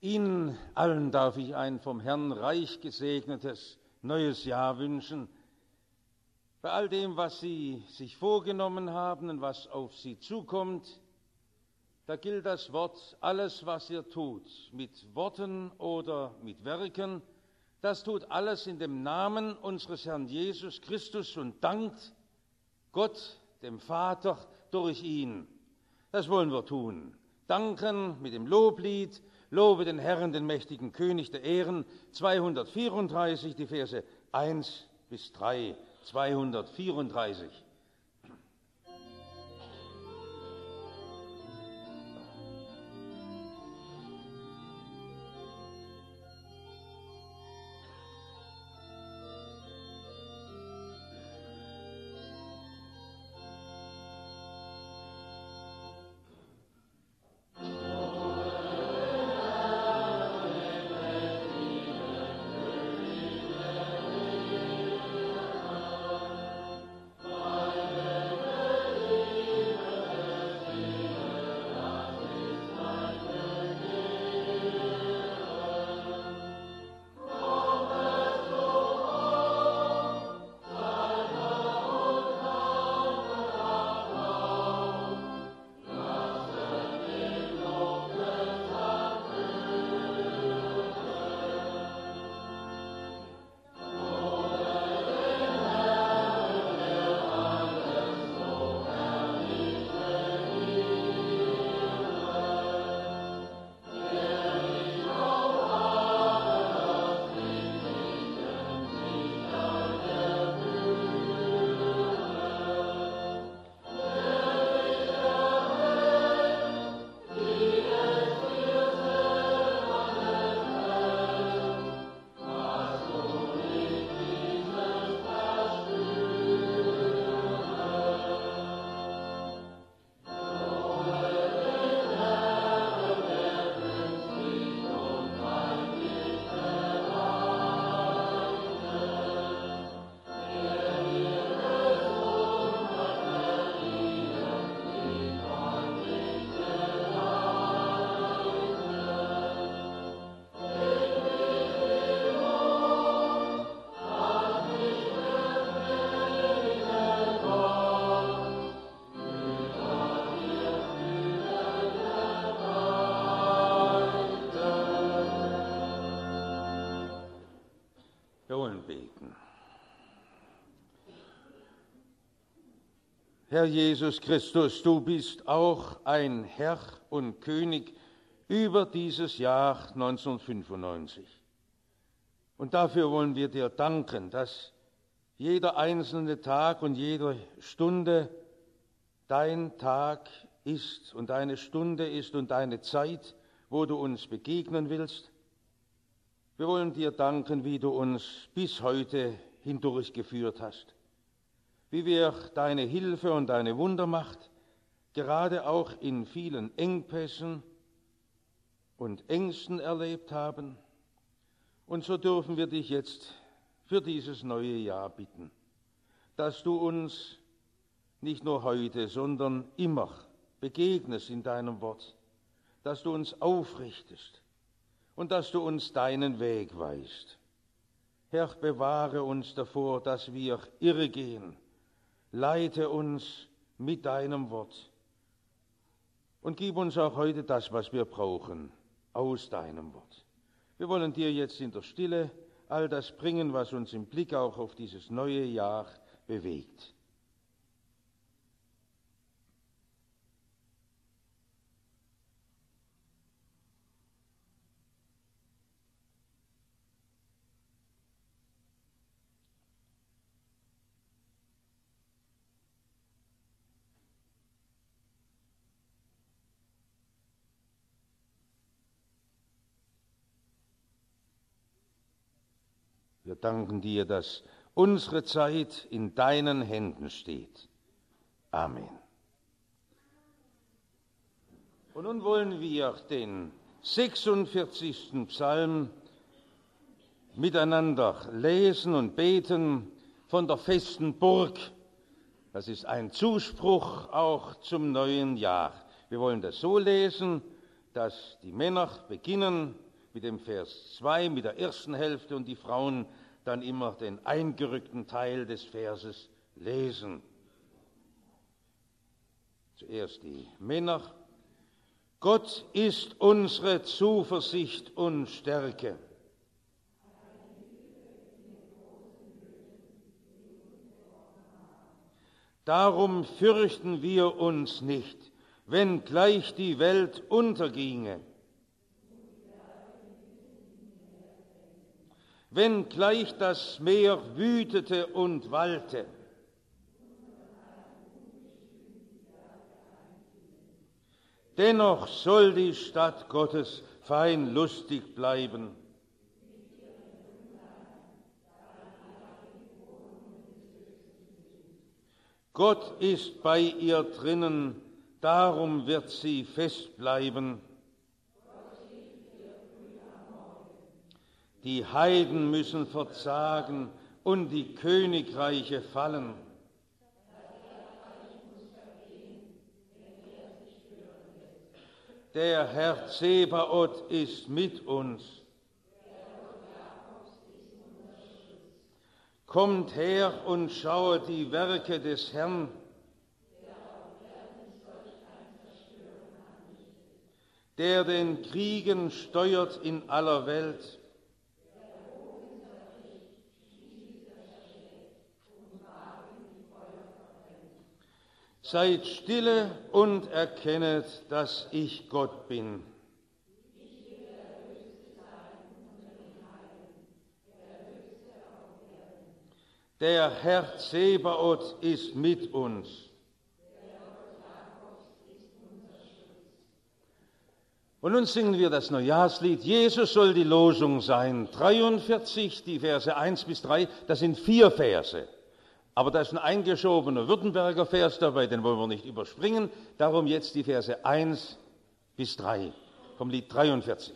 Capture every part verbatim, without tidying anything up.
Ihnen allen darf ich ein vom Herrn reich gesegnetes neues Jahr wünschen. Bei all dem, was Sie sich vorgenommen haben und was auf Sie zukommt, da gilt das Wort, alles, was ihr tut, mit Worten oder mit Werken, das tut alles in dem Namen unseres Herrn Jesus Christus und dankt Gott, dem Vater, durch ihn. Das wollen wir tun. Danken mit dem Loblied, lobe den Herrn, den mächtigen König der Ehren, zweihundertvierunddreißig, die Verse eins bis drei, zweihundertvierunddreißig. Beten. Herr Jesus Christus, du bist auch ein Herr und König über dieses Jahr neunzehnhundertfünfundneunzig. Und dafür wollen wir dir danken, dass jeder einzelne Tag und jede Stunde dein Tag ist und deine Stunde ist und deine Zeit, wo du uns begegnen willst. Wir wollen dir danken, wie du uns bis heute hindurchgeführt hast, wie wir deine Hilfe und deine Wundermacht gerade auch in vielen Engpässen und Ängsten erlebt haben. Und so dürfen wir dich jetzt für dieses neue Jahr bitten, dass du uns nicht nur heute, sondern immer begegnest in deinem Wort, dass du uns aufrichtest und dass du uns deinen Weg weist. Herr, bewahre uns davor, dass wir irregehen. Leite uns mit deinem Wort und gib uns auch heute das, was wir brauchen, aus deinem Wort. Wir wollen dir jetzt in der Stille all das bringen, was uns im Blick auch auf dieses neue Jahr bewegt. Wir danken dir, dass unsere Zeit in deinen Händen steht. Amen. Und nun wollen wir den sechsundvierzigsten Psalm miteinander lesen und beten von der festen Burg. Das ist ein Zuspruch auch zum neuen Jahr. Wir wollen das so lesen, dass die Männer beginnen mit dem Vers zwei, mit der ersten Hälfte und die Frauen dann immer den eingerückten Teil des Verses lesen. Zuerst die Männer. Gott ist unsere Zuversicht und Stärke. Darum fürchten wir uns nicht, wenn gleich die Welt unterginge, wenn gleich das Meer wütete und wallte. Dennoch soll die Stadt Gottes fein lustig bleiben. Gott ist bei ihr drinnen, darum wird sie fest bleiben. Die Heiden müssen verzagen und die Königreiche fallen. Der Herr Zebaoth ist mit uns. Kommt her und schaut die Werke des Herrn. Der den Kriegen steuert in aller Welt. Seid stille und erkennet, dass ich Gott bin. Der Herr Zebaoth ist mit uns. Und nun singen wir das Neujahrslied. Jesus soll die Losung sein. dreiundvierzig, die Verse eins bis drei, das sind vier Verse. Aber da ist ein eingeschobener Württemberger Vers dabei, den wollen wir nicht überspringen. Darum jetzt die Verse eins bis drei vom Lied dreiundvierzig.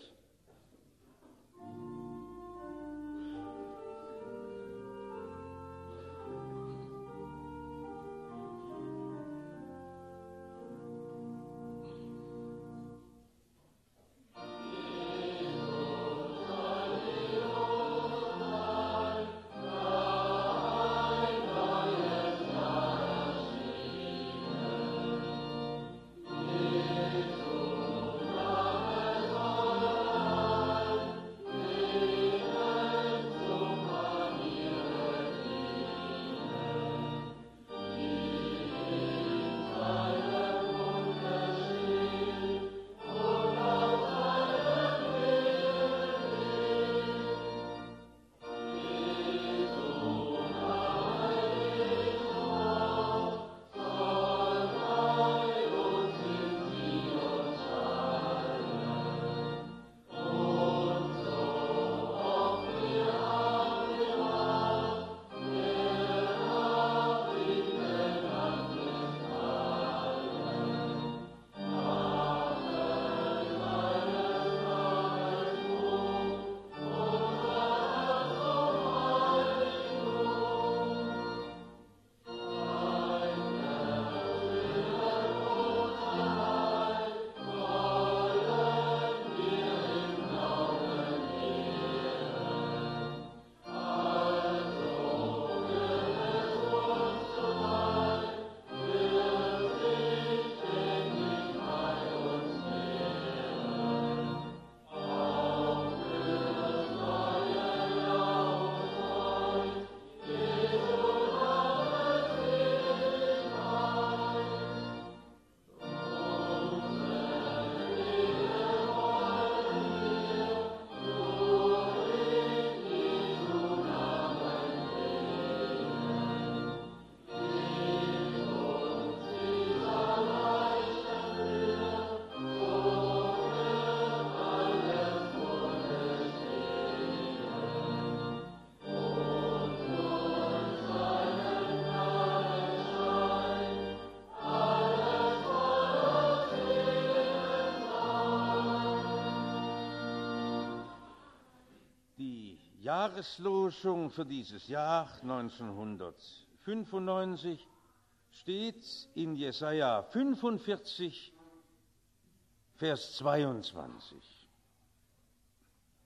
Jahreslosung für dieses Jahr neunzehnhundertfünfundneunzig steht in Jesaja fünfundvierzig, Vers zweiundzwanzig.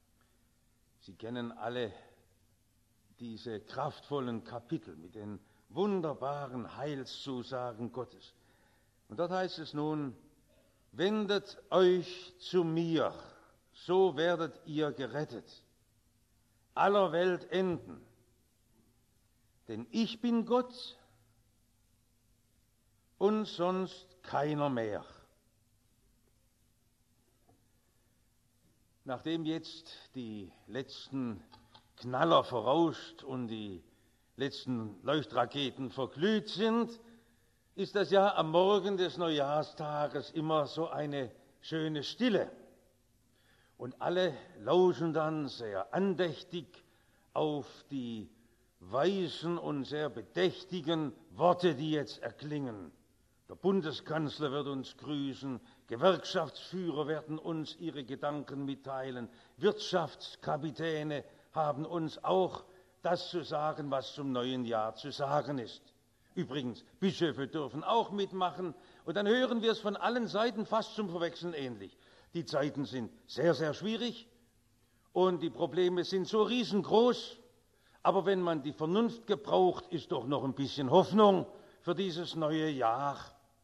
Sie kennen alle diese kraftvollen Kapitel mit den wunderbaren Heilszusagen Gottes. Und dort heißt es nun, wendet euch zu mir, so werdet ihr gerettet, aller Welt enden. Denn ich bin Gott und sonst keiner mehr. Nachdem jetzt die letzten Knaller verrauscht und die letzten Leuchtraketen verglüht sind, ist das ja am Morgen des Neujahrstages immer so eine schöne Stille. Und alle lauschen dann sehr andächtig auf die weisen und sehr bedächtigen Worte, die jetzt erklingen. Der Bundeskanzler wird uns grüßen, Gewerkschaftsführer werden uns ihre Gedanken mitteilen, Wirtschaftskapitäne haben uns auch das zu sagen, was zum neuen Jahr zu sagen ist. Übrigens, Bischöfe dürfen auch mitmachen. Und dann hören wir es von allen Seiten fast zum Verwechseln ähnlich. Die Zeiten sind sehr, sehr schwierig und die Probleme sind so riesengroß. Aber wenn man die Vernunft gebraucht, ist doch noch ein bisschen Hoffnung für dieses neue Jahr.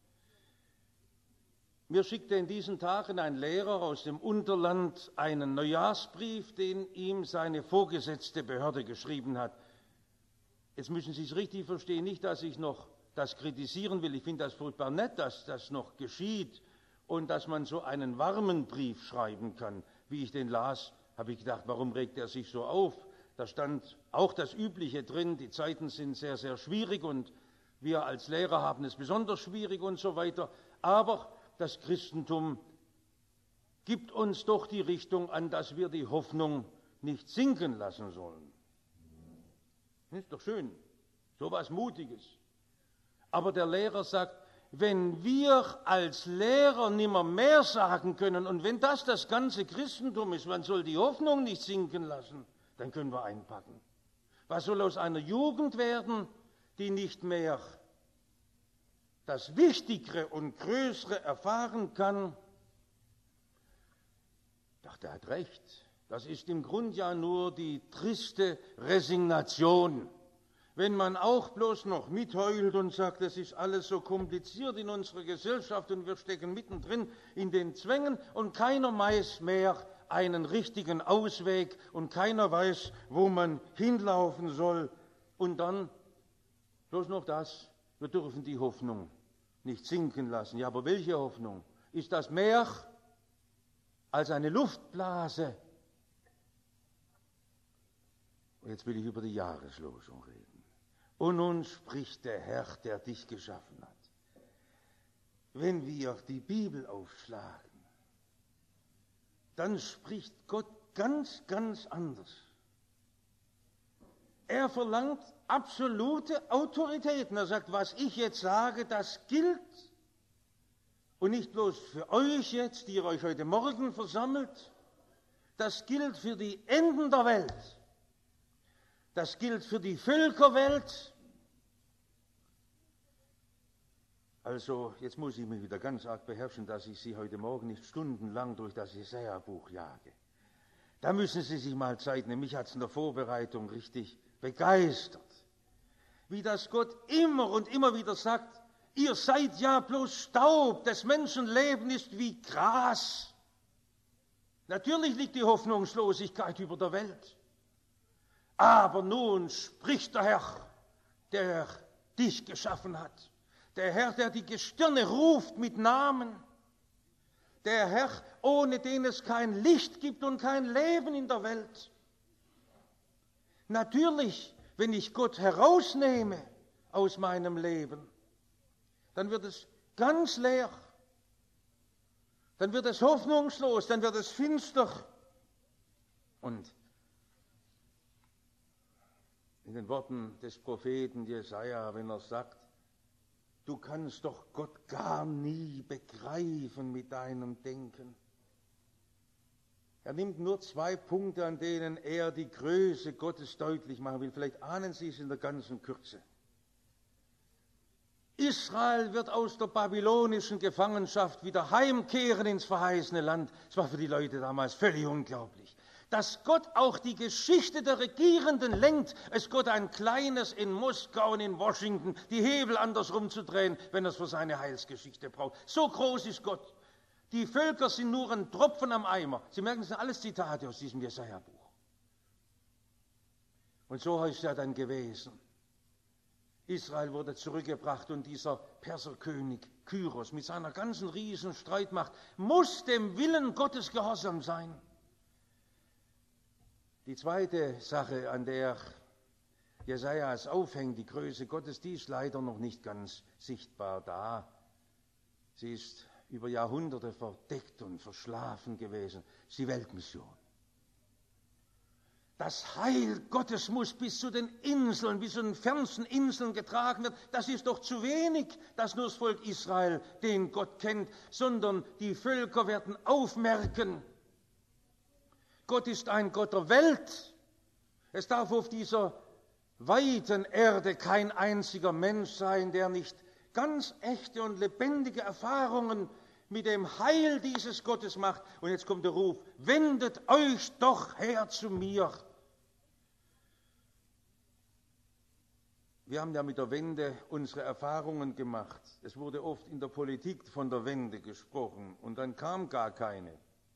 Mir schickte in diesen Tagen ein Lehrer aus dem Unterland einen Neujahrsbrief, den ihm seine vorgesetzte Behörde geschrieben hat. Jetzt müssen Sie es richtig verstehen, nicht, dass ich noch das kritisieren will. Ich finde das furchtbar nett, dass das noch geschieht und dass man so einen warmen Brief schreiben kann. Wie ich den las, habe ich gedacht, warum regt er sich so auf? Da stand auch das Übliche drin, die Zeiten sind sehr, sehr schwierig und wir als Lehrer haben es besonders schwierig und so weiter. Aber das Christentum gibt uns doch die Richtung an, dass wir die Hoffnung nicht sinken lassen sollen. Das ist doch schön, so was Mutiges. Aber der Lehrer sagt, wenn wir als Lehrer nimmer mehr sagen können und wenn das das ganze Christentum ist, man soll die Hoffnung nicht sinken lassen, dann können wir einpacken. Was soll aus einer Jugend werden, die nicht mehr das Wichtigere und Größere erfahren kann? Doch, der hat recht. Das ist im Grunde ja nur die triste Resignation. Wenn man auch bloß noch mitheult und sagt, es ist alles so kompliziert in unserer Gesellschaft und wir stecken mittendrin in den Zwängen und keiner weiß mehr einen richtigen Ausweg und keiner weiß, wo man hinlaufen soll. Und dann bloß noch das, wir dürfen die Hoffnung nicht sinken lassen. Ja, aber welche Hoffnung? Ist das mehr als eine Luftblase? Und jetzt will ich über die Jahreslosung reden. Und nun spricht der Herr, der dich geschaffen hat. Wenn wir die Bibel aufschlagen, dann spricht Gott ganz, ganz anders. Er verlangt absolute Autoritäten. Er sagt, was ich jetzt sage, das gilt. Und nicht bloß für euch jetzt, die ihr euch heute Morgen versammelt. Das gilt für die Enden der Welt. Das gilt für die Völkerwelt. Also, jetzt muss ich mich wieder ganz arg beherrschen, dass ich Sie heute Morgen nicht stundenlang durch das Jesaja-Buch jage. Da müssen Sie sich mal Zeit nehmen. Mich hat es in der Vorbereitung richtig begeistert. Wie das Gott immer und immer wieder sagt, ihr seid ja bloß Staub, das Menschenleben ist wie Gras. Natürlich liegt die Hoffnungslosigkeit über der Welt. Aber nun spricht der Herr, der dich geschaffen hat. Der Herr, der die Gestirne ruft mit Namen. Der Herr, ohne den es kein Licht gibt und kein Leben in der Welt. Natürlich, wenn ich Gott herausnehme aus meinem Leben, dann wird es ganz leer. Dann wird es hoffnungslos, dann wird es finster. Und in den Worten des Propheten Jesaja, wenn er sagt, du kannst doch Gott gar nie begreifen mit deinem Denken. Er nimmt nur zwei Punkte, an denen er die Größe Gottes deutlich machen will. Vielleicht ahnen Sie es in der ganzen Kürze. Israel wird aus der babylonischen Gefangenschaft wieder heimkehren ins verheißene Land. Das war für die Leute damals völlig unglaublich. dass Gott auch die Geschichte der Regierenden lenkt. Es Gott ein kleines in Moskau und in Washington, die Hebel andersrum zu drehen, wenn er es für seine Heilsgeschichte braucht. So groß ist Gott. Die Völker sind nur ein Tropfen am Eimer. Sie merken, das sind alles Zitate aus diesem Jesaja-Buch. Und so ist es ja dann gewesen. Israel wurde zurückgebracht und dieser Perserkönig Kyros mit seiner ganzen riesen Streitmacht muss dem Willen Gottes gehorsam sein. Die zweite Sache, an der Jesaja es aufhängt, die Größe Gottes, die ist leider noch nicht ganz sichtbar da. Sie ist über Jahrhunderte verdeckt und verschlafen gewesen. Das ist die Weltmission. Das Heil Gottes muss bis zu den Inseln, bis zu den fernsten Inseln getragen werden. Das ist doch zu wenig, dass nur das Volk Israel den Gott kennt, sondern die Völker werden aufmerken. Gott ist ein Gott der Welt. Es darf auf dieser weiten Erde kein einziger Mensch sein, der nicht ganz echte und lebendige Erfahrungen mit dem Heil dieses Gottes macht. Und jetzt kommt der Ruf, wendet euch doch her zu mir. Wir haben ja mit der Wende unsere Erfahrungen gemacht. Es wurde oft in der Politik von der Wende gesprochen und dann kam gar keine.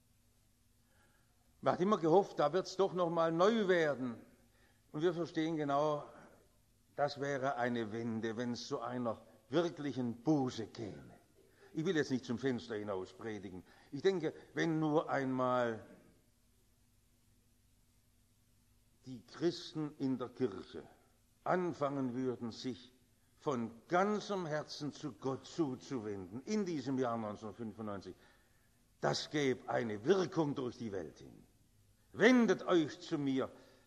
Man hat immer gehofft, da wird es doch noch mal neu werden. Und wir verstehen genau, das wäre eine Wende, wenn es zu einer wirklichen Buße käme. Ich will jetzt nicht zum Fenster hinaus predigen. Ich denke, wenn nur einmal die Christen in der Kirche anfangen würden, sich von ganzem Herzen zu Gott zuzuwenden, in diesem Jahr neunzehnhundertfünfundneunzig, das gäbe eine Wirkung durch die Welt hin. Wendet euch zu mir.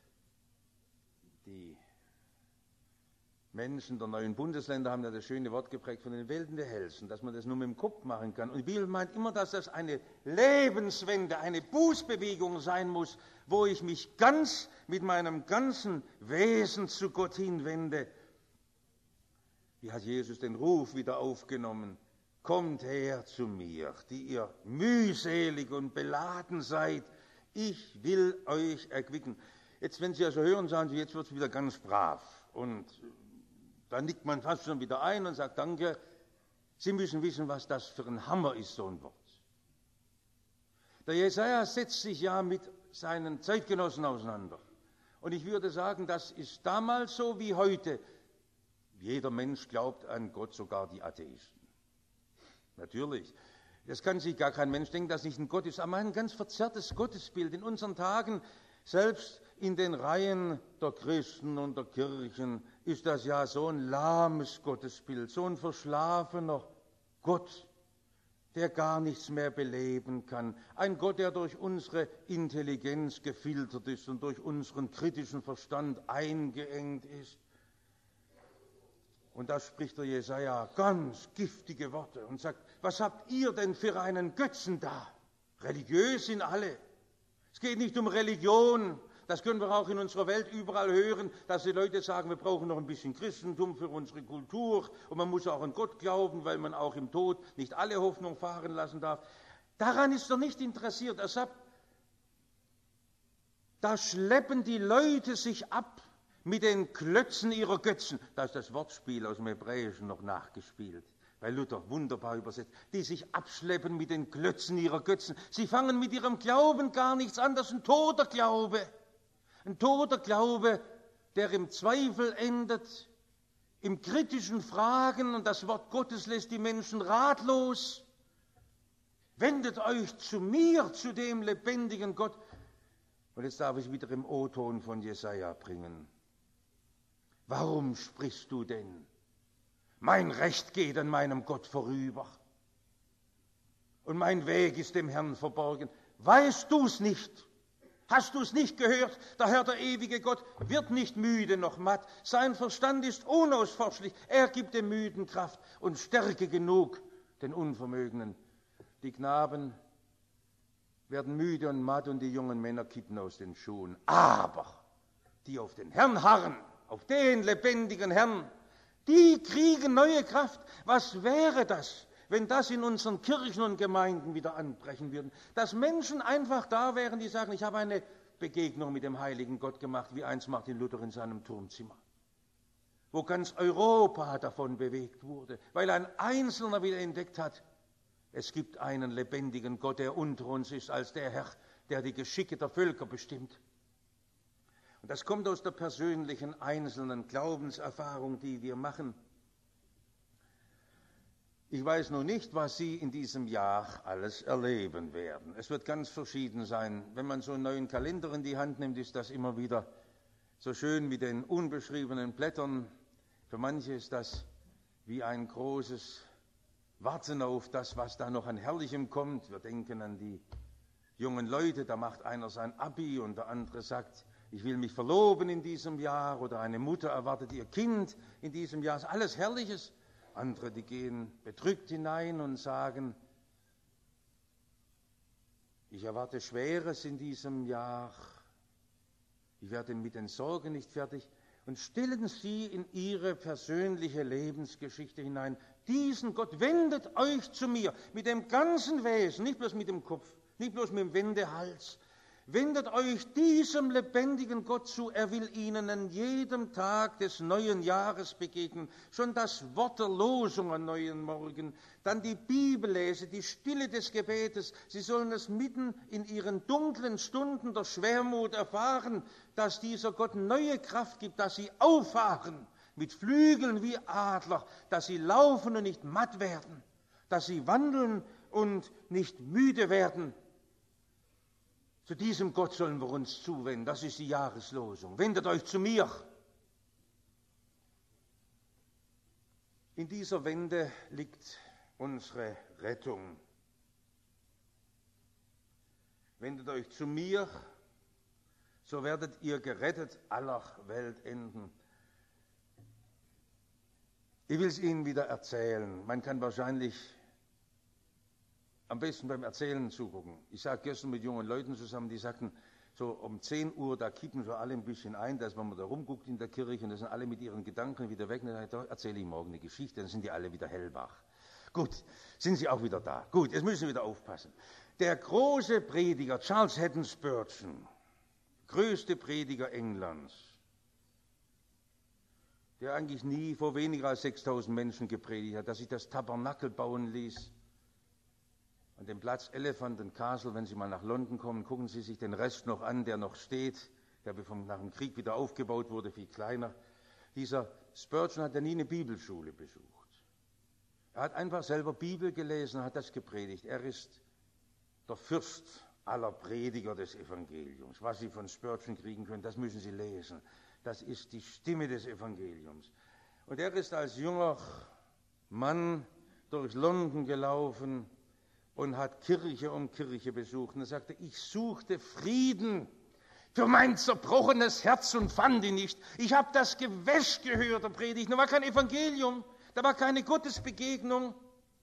Die Menschen der neuen Bundesländer haben ja das schöne Wort geprägt von den Welten der Hellsten, dass man das nur mit dem Kopf machen kann. Und die Bibel meint immer, dass das eine Lebenswende, eine Bußbewegung sein muss, wo ich mich ganz mit meinem ganzen Wesen zu Gott hinwende. Wie hat Jesus den Ruf wieder aufgenommen? Kommt her zu mir, die ihr mühselig und beladen seid. Ich will euch erquicken. Jetzt, wenn Sie also hören, sagen Sie, jetzt wird es wieder ganz brav. Und dann nickt man fast schon wieder ein und sagt, danke. Sie müssen wissen, was das für ein Hammer ist, so ein Wort. Der Jesaja setzt sich ja mit seinen Zeitgenossen auseinander. Und ich würde sagen, das ist damals so wie heute. Jeder Mensch glaubt an Gott, sogar die Atheisten. Natürlich. Das kann sich gar kein Mensch denken, dass nicht ein Gott ist. Aber ein ganz verzerrtes Gottesbild in unseren Tagen, selbst in den Reihen der Christen und der Kirchen, ist das ja so ein lahmes Gottesbild, so ein verschlafener Gott, der gar nichts mehr beleben kann. Ein Gott, der durch unsere Intelligenz gefiltert ist und durch unseren kritischen Verstand eingeengt ist. Und da spricht der Jesaja ganz giftige Worte und sagt, was habt ihr denn für einen Götzen da? Religiös sind alle. Es geht nicht um Religion. Das können wir auch in unserer Welt überall hören, dass die Leute sagen, wir brauchen noch ein bisschen Christentum für unsere Kultur und man muss auch an Gott glauben, weil man auch im Tod nicht alle Hoffnung fahren lassen darf. Daran ist er nicht interessiert. Er sagt, da schleppen die Leute sich ab mit den Klötzen ihrer Götzen. Da ist das Wortspiel aus dem Hebräischen noch nachgespielt, weil Luther wunderbar übersetzt. Die sich abschleppen mit den Klötzen ihrer Götzen. Sie fangen mit ihrem Glauben gar nichts an, das ist ein toter Glaube. Ein toter Glaube, der im Zweifel endet, im kritischen Fragen, und das Wort Gottes lässt die Menschen ratlos. Wendet euch zu mir, zu dem lebendigen Gott. Und jetzt darf ich wieder im O-Ton von Jesaja bringen. Warum sprichst du denn? Mein Recht geht an meinem Gott vorüber. Und mein Weg ist dem Herrn verborgen. Weißt du's nicht? Hast du es nicht gehört? Der Herr, der ewige Gott, wird nicht müde noch matt. Sein Verstand ist unausforschlich. Er gibt dem Müden Kraft und Stärke genug den Unvermögenden. Die Knaben werden müde und matt und die jungen Männer kippen aus den Schuhen. Aber die auf den Herrn harren, auf den lebendigen Herrn, die kriegen neue Kraft. Was wäre das, wenn das in unseren Kirchen und Gemeinden wieder anbrechen würde? Dass Menschen einfach da wären, die sagen, ich habe eine Begegnung mit dem heiligen Gott gemacht, wie einst Martin Luther in seinem Turmzimmer, wo ganz Europa davon bewegt wurde, weil ein Einzelner wieder entdeckt hat, es gibt einen lebendigen Gott, der unter uns ist als der Herr, der die Geschicke der Völker bestimmt. Und das kommt aus der persönlichen, einzelnen Glaubenserfahrung, die wir machen. Ich weiß noch nicht, was Sie in diesem Jahr alles erleben werden. Es wird ganz verschieden sein. Wenn man so einen neuen Kalender in die Hand nimmt, ist das immer wieder so schön mit den unbeschriebenen Blättern. Für manche ist das wie ein großes Warten auf das, was da noch an Herrlichem kommt. Wir denken an die jungen Leute, da macht einer sein Abi und der andere sagt, ich will mich verloben in diesem Jahr, oder eine Mutter erwartet ihr Kind in diesem Jahr. Das ist alles Herrliches. Andere, die gehen bedrückt hinein und sagen, ich erwarte Schweres in diesem Jahr, ich werde mit den Sorgen nicht fertig. Und stellen Sie in Ihre persönliche Lebensgeschichte hinein, diesen Gott, wendet euch zu mir mit dem ganzen Wesen, nicht bloß mit dem Kopf, nicht bloß mit dem Wendehals. Wendet euch diesem lebendigen Gott zu, er will Ihnen an jedem Tag des neuen Jahres begegnen. Schon das Wort der Losung am neuen Morgen, dann die Bibellese, die Stille des Gebetes. Sie sollen es mitten in Ihren dunklen Stunden der Schwermut erfahren, dass dieser Gott neue Kraft gibt, dass Sie auffahren mit Flügeln wie Adler, dass Sie laufen und nicht matt werden, dass Sie wandeln und nicht müde werden. Zu diesem Gott sollen wir uns zuwenden. Das ist die Jahreslosung. Wendet euch zu mir. In dieser Wende liegt unsere Rettung. Wendet euch zu mir, so werdet ihr gerettet aller Weltenden. Ich will es Ihnen wieder erzählen. Man kann wahrscheinlich am besten beim Erzählen zugucken. Ich sage gestern mit jungen Leuten zusammen, die sagten, so um zehn Uhr, da kippen wir alle ein bisschen ein, dass wenn man da rumguckt in der Kirche und da sind alle mit ihren Gedanken wieder weg, dann da erzähle ich morgen eine Geschichte, dann sind die alle wieder hellwach. Gut, sind sie auch wieder da. Gut, jetzt müssen wir wieder aufpassen. Der große Prediger Charles Haddon Spurgeon, größte Prediger Englands, der eigentlich nie vor weniger als sechstausend Menschen gepredigt hat, dass sich das Tabernakel bauen ließ, an dem Platz Elephant and Castle, wenn Sie mal nach London kommen, gucken Sie sich den Rest noch an, der noch steht, der vom, nach dem Krieg wieder aufgebaut wurde, viel kleiner. Dieser Spurgeon hat ja nie eine Bibelschule besucht. Er hat einfach selber Bibel gelesen und hat das gepredigt. Er ist der Fürst aller Prediger des Evangeliums. Was Sie von Spurgeon kriegen können, das müssen Sie lesen. Das ist die Stimme des Evangeliums. Und er ist als junger Mann durch London gelaufen und hat Kirche um Kirche besucht. Und er sagte, ich suchte Frieden für mein zerbrochenes Herz und fand ihn nicht. Ich habe das Gewäsch gehört, der Predigt. Da war kein Evangelium, da war keine Gottesbegegnung.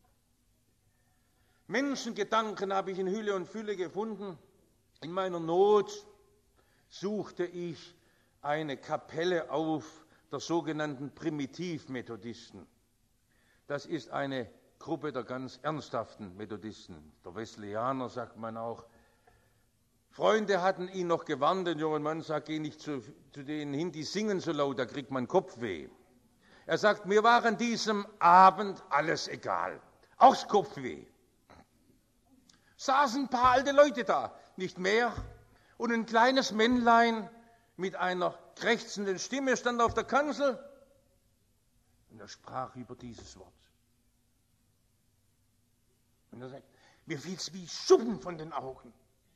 Menschengedanken habe ich in Hülle und Fülle gefunden. In meiner Not suchte ich eine Kapelle auf der sogenannten Primitivmethodisten. Das ist eine Gruppe der ganz ernsthaften Methodisten, der Wesleyaner, sagt man auch. Freunde hatten ihn noch gewarnt, den jungen Mann sagt, geh nicht zu, zu denen hin, die singen so laut, da kriegt man Kopfweh. Er sagt, mir war an diesem Abend alles egal, auch das Kopfweh. Saßen ein paar alte Leute da, nicht mehr, und ein kleines Männlein mit einer krächzenden Stimme stand auf der Kanzel und er sprach über dieses Wort. Und er sagt, mir fiel es wie Schuppen von den Augen.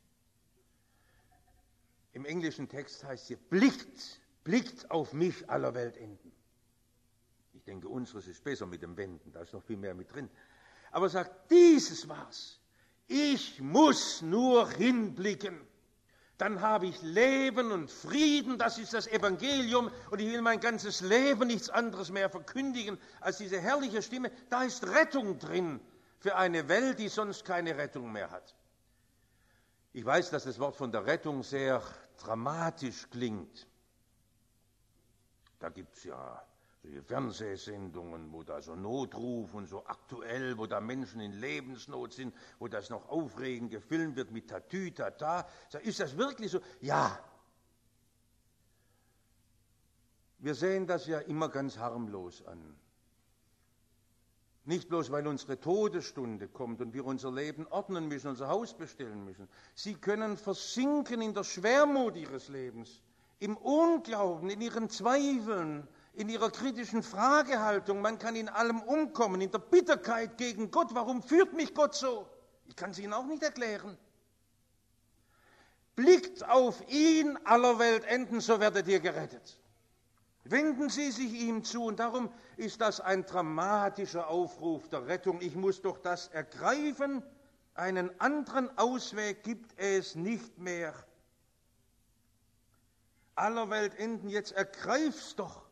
Im englischen Text heißt hier, blickt, blickt auf mich aller Weltenden. Ich denke, unseres ist besser mit dem Wenden, da ist noch viel mehr mit drin. Aber er sagt, dieses war's. Ich muss nur hinblicken. Dann habe ich Leben und Frieden, das ist das Evangelium. Und ich will mein ganzes Leben nichts anderes mehr verkündigen als diese herrliche Stimme. Da ist Rettung drin. Für eine Welt, die sonst keine Rettung mehr hat. Ich weiß, dass das Wort von der Rettung sehr dramatisch klingt. Da gibt es ja Die Fernsehsendungen, wo da so Notruf und so aktuell, wo da Menschen in Lebensnot sind, wo das noch aufregend gefilmt wird mit Tatü, Tata. Ist das wirklich so? Ja. Wir sehen das ja immer ganz harmlos an. Nicht bloß, weil unsere Todesstunde kommt und wir unser Leben ordnen müssen, unser Haus bestellen müssen. Sie können versinken in der Schwermut ihres Lebens, im Unglauben, in ihren Zweifeln, in ihrer kritischen Fragehaltung. Man kann in allem umkommen, in der Bitterkeit gegen Gott. Warum führt mich Gott so? Ich kann es Ihnen auch nicht erklären. Blickt auf ihn, aller Welt enden, so werdet ihr gerettet. Wenden Sie sich ihm zu, und darum ist das ein dramatischer Aufruf der Rettung. Ich muss doch das ergreifen, einen anderen Ausweg gibt es nicht mehr. Aller Welt enden, jetzt ergreif's doch.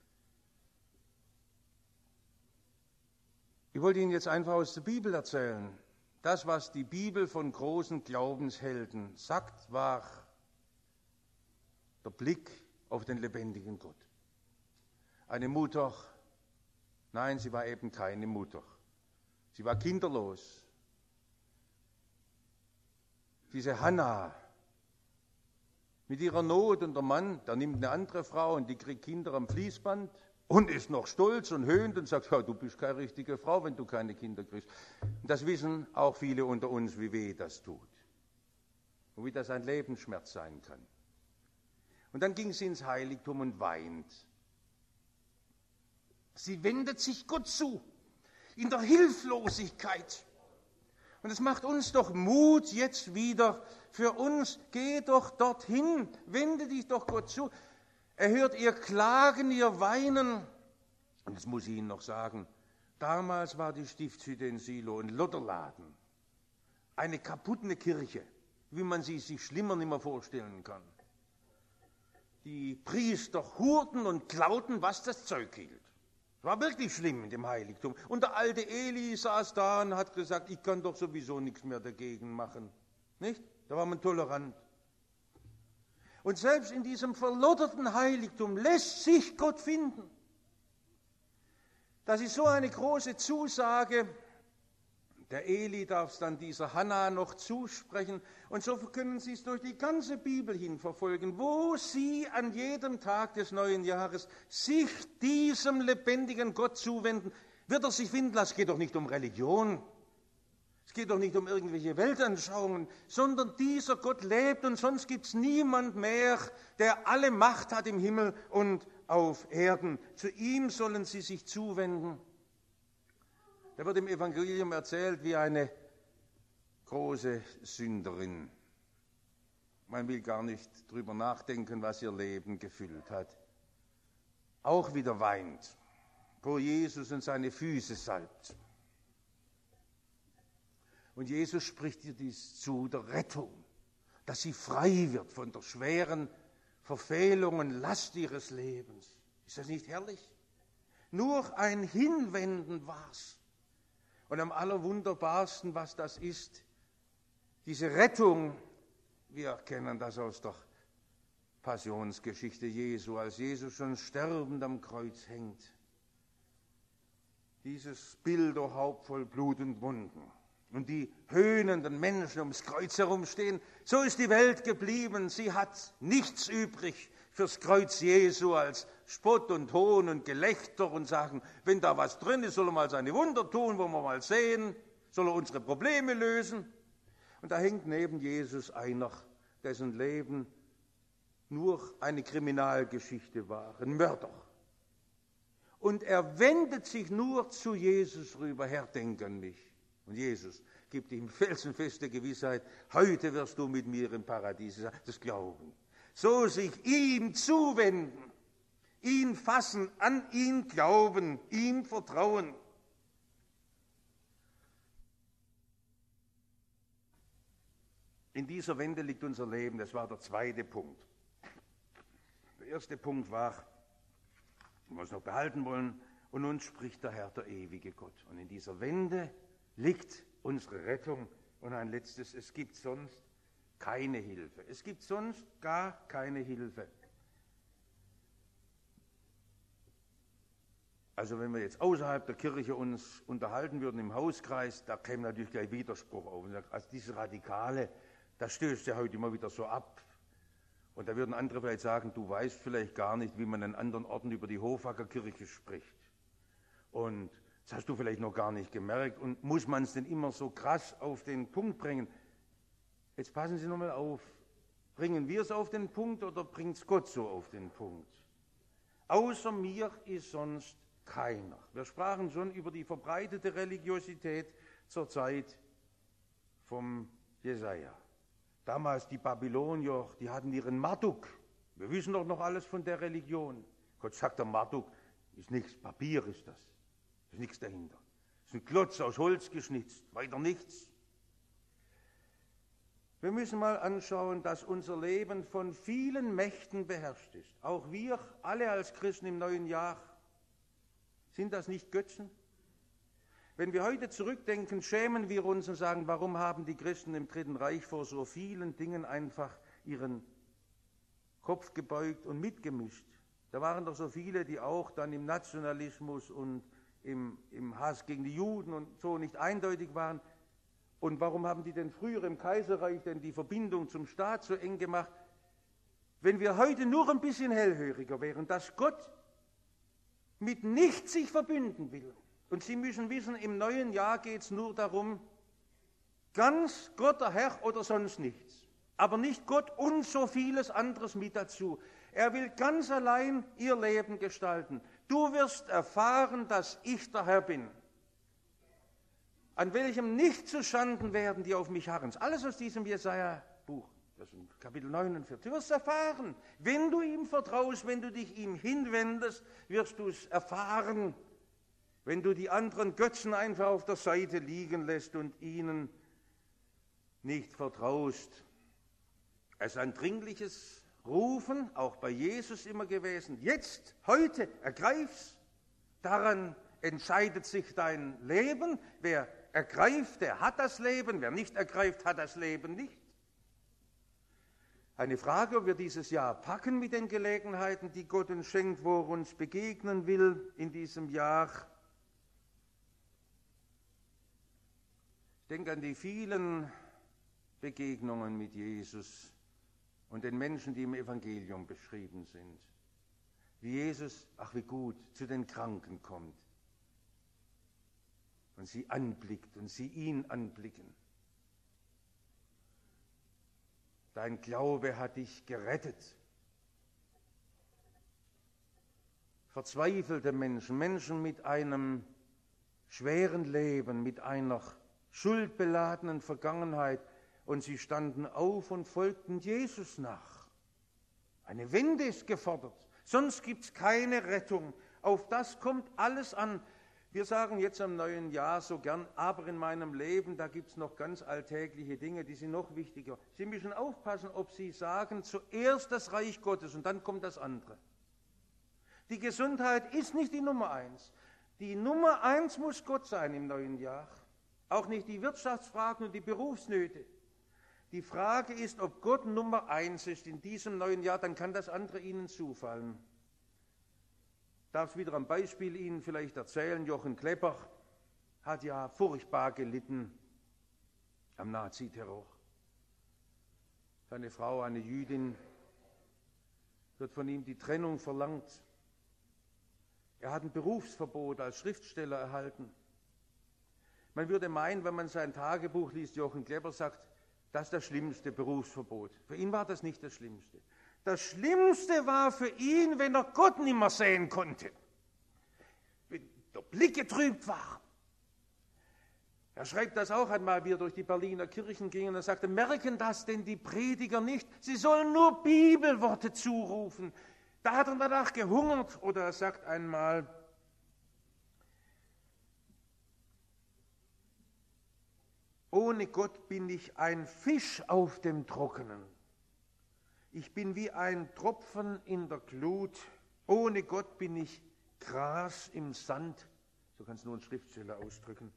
Ich wollte Ihnen jetzt einfach aus der Bibel erzählen. Das, was die Bibel von großen Glaubenshelden sagt, war der Blick auf den lebendigen Gott. Eine Mutter, nein, sie war eben keine Mutter. Sie war kinderlos. Diese Hannah mit ihrer Not, und der Mann, der nimmt eine andere Frau und die kriegt Kinder am Fließband und ist noch stolz und höhnt und sagt, ja, du bist keine richtige Frau, wenn du keine Kinder kriegst. Und das wissen auch viele unter uns, wie weh das tut und wie das ein Lebensschmerz sein kann. Und dann ging sie ins Heiligtum und weint. Sie wendet sich Gott zu, in der Hilflosigkeit. Und es macht uns doch Mut jetzt wieder für uns. Geh doch dorthin, wende dich doch Gott zu. Er hört ihr Klagen, ihr Weinen. Und das muss ich Ihnen noch sagen, damals war die Stiftshütte in Silo ein Lotterladen. Eine kaputte Kirche, wie man sie sich schlimmer nicht mehr vorstellen kann. Die Priester hurten und klauten, was das Zeug hielt. Es war wirklich schlimm in dem Heiligtum. Und der alte Eli saß da und hat gesagt, ich kann doch sowieso nichts mehr dagegen machen. Nicht? Da war man tolerant. Und selbst in diesem verlotterten Heiligtum lässt sich Gott finden. Das ist so eine große Zusage. Der Eli darf es dann dieser Hannah noch zusprechen. Und so können Sie es durch die ganze Bibel hin verfolgen, wo sie an jedem Tag des neuen Jahres sich diesem lebendigen Gott zuwenden. Wird er sich finden lassen? Es geht doch nicht um Religion. Es geht doch nicht um irgendwelche Weltanschauungen, sondern dieser Gott lebt und sonst gibt es niemand mehr, der alle Macht hat im Himmel und auf Erden. Zu ihm sollen sie sich zuwenden. Da wird im Evangelium erzählt, wie eine große Sünderin. Man will gar nicht drüber nachdenken, was ihr Leben gefüllt hat. Auch wieder weint, vor Jesus und seine Füße salbt. Und Jesus spricht ihr dies zu, der Rettung, dass sie frei wird von der schweren Verfehlung und Last ihres Lebens. Ist das nicht herrlich? Nur ein Hinwenden war's. Und am allerwunderbarsten, was das ist, diese Rettung, wir kennen das aus der Passionsgeschichte Jesu, als Jesus schon sterbend am Kreuz hängt. Dieses Bilderhaupt voll Blut und Wunden. Und die höhnenden Menschen ums Kreuz herumstehen. So ist die Welt geblieben. Sie hat nichts übrig fürs Kreuz Jesu als Spott und Hohn und Gelächter und sagen, wenn da was drin ist, soll er mal seine Wunder tun, wollen wir mal sehen, soll er unsere Probleme lösen. Und da hängt neben Jesus einer, dessen Leben nur eine Kriminalgeschichte war, ein Mörder. Und er wendet sich nur zu Jesus rüber, Herr, denk an mich. Und Jesus gibt ihm felsenfeste Gewissheit, heute wirst du mit mir im Paradies sein, das Glauben. So sich ihm zuwenden, ihn fassen, an ihn glauben, ihm vertrauen. In dieser Wende liegt unser Leben, das war der zweite Punkt. Der erste Punkt war, wenn wir es noch behalten wollen, und nun spricht der Herr, der ewige Gott. Und in dieser Wende liegt unsere Rettung. Und ein letztes, es gibt sonst keine Hilfe. Es gibt sonst gar keine Hilfe. Also wenn wir jetzt außerhalb der Kirche uns unterhalten würden im Hauskreis, da käme natürlich gleich Widerspruch auf. Und sagt, also diese Radikale, das stößt ja heute immer wieder so ab. Und da würden andere vielleicht sagen, du weißt vielleicht gar nicht, wie man an anderen Orten über die Hofacker Kirche spricht. Und das hast du vielleicht noch gar nicht gemerkt. Und muss man es denn immer so krass auf den Punkt bringen? Jetzt passen Sie nochmal auf. Bringen wir es auf den Punkt oder bringt es Gott so auf den Punkt? Außer mir ist sonst keiner. Wir sprachen schon über die verbreitete Religiosität zur Zeit vom Jesaja. Damals die Babylonier, die hatten ihren Marduk. Wir wissen doch noch alles von der Religion. Gott sagt, der Marduk ist nichts, Papier ist das. Ist nichts dahinter. Ist ein Klotz aus Holz geschnitzt, weiter nichts. Wir müssen mal anschauen, dass unser Leben von vielen Mächten beherrscht ist. Auch wir, alle als Christen im neuen Jahr, sind das nicht Götzen? Wenn wir heute zurückdenken, schämen wir uns und sagen, warum haben die Christen im Dritten Reich vor so vielen Dingen einfach ihren Kopf gebeugt und mitgemischt? Da waren doch so viele, die auch dann im Nationalismus und im, im Hass gegen die Juden und so nicht eindeutig waren. Und warum haben die denn früher im Kaiserreich denn die Verbindung zum Staat so eng gemacht? Wenn wir heute nur ein bisschen hellhöriger wären, dass Gott mit nichts sich verbünden will. Und Sie müssen wissen, im neuen Jahr geht es nur darum, ganz Gott der Herr oder sonst nichts. Aber nicht Gott und so vieles anderes mit dazu. Er will ganz allein ihr Leben gestalten. Du wirst erfahren, dass ich der Herr bin, an welchem nicht zu Schanden werden, die auf mich harren. Alles aus diesem Jesaja-Buch, das ist Kapitel neunundvierzig. Du wirst erfahren, wenn du ihm vertraust, wenn du dich ihm hinwendest, wirst du es erfahren. Wenn du die anderen Götzen einfach auf der Seite liegen lässt und ihnen nicht vertraust. Es ist ein dringliches Rufen, auch bei Jesus immer gewesen. Jetzt, heute, ergreif's. Daran entscheidet sich dein Leben. Wer ergreift, der hat das Leben. Wer nicht ergreift, hat das Leben nicht. Eine Frage, ob wir dieses Jahr packen mit den Gelegenheiten, die Gott uns schenkt, wo er uns begegnen will in diesem Jahr. Ich denke an die vielen Begegnungen mit Jesus und den Menschen, die im Evangelium beschrieben sind. Wie Jesus, ach wie gut, zu den Kranken kommt und sie anblickt und sie ihn anblicken. Dein Glaube hat dich gerettet. Verzweifelte Menschen, Menschen mit einem schweren Leben, mit einer schuldbeladenen Vergangenheit, und sie standen auf und folgten Jesus nach. Eine Wende ist gefordert, sonst gibt es keine Rettung. Auf das kommt alles an. Wir sagen jetzt am neuen Jahr so gern, aber in meinem Leben, da gibt es noch ganz alltägliche Dinge, die sind noch wichtiger. Sie müssen aufpassen, ob Sie sagen, zuerst das Reich Gottes und dann kommt das andere. Die Gesundheit ist nicht die Nummer eins. Die Nummer eins muss Gott sein im neuen Jahr. Auch nicht die Wirtschaftsfragen und die Berufsnöte. Die Frage ist, ob Gott Nummer eins ist in diesem neuen Jahr, dann kann das andere Ihnen zufallen. Ich darf es wieder am Beispiel Ihnen vielleicht erzählen. Jochen Klepper hat ja furchtbar gelitten am Naziterror. Seine Frau, eine Jüdin, wird von ihm die Trennung verlangt. Er hat ein Berufsverbot als Schriftsteller erhalten. Man würde meinen, wenn man sein Tagebuch liest, Jochen Klepper sagt, das ist das schlimmste Berufsverbot. Für ihn war das nicht das Schlimmste. Das Schlimmste war für ihn, wenn er Gott nicht mehr sehen konnte. Wenn der Blick getrübt war. Er schreibt das auch einmal, wie er durch die Berliner Kirchen ging und er sagte, merken das denn die Prediger nicht? Sie sollen nur Bibelworte zurufen. Da hat er danach gehungert. Oder er sagt einmal, ohne Gott bin ich ein Fisch auf dem Trockenen. Ich bin wie ein Tropfen in der Glut. Ohne Gott bin ich Gras im Sand. So kann es nur ein Schriftsteller ausdrücken.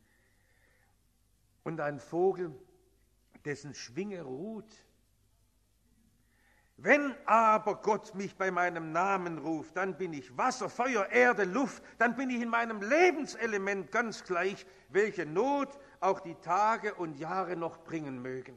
Und ein Vogel, dessen Schwinge ruht. Wenn aber Gott mich bei meinem Namen ruft, dann bin ich Wasser, Feuer, Erde, Luft, dann bin ich in meinem Lebenselement ganz gleich, welche Not auch die Tage und Jahre noch bringen mögen.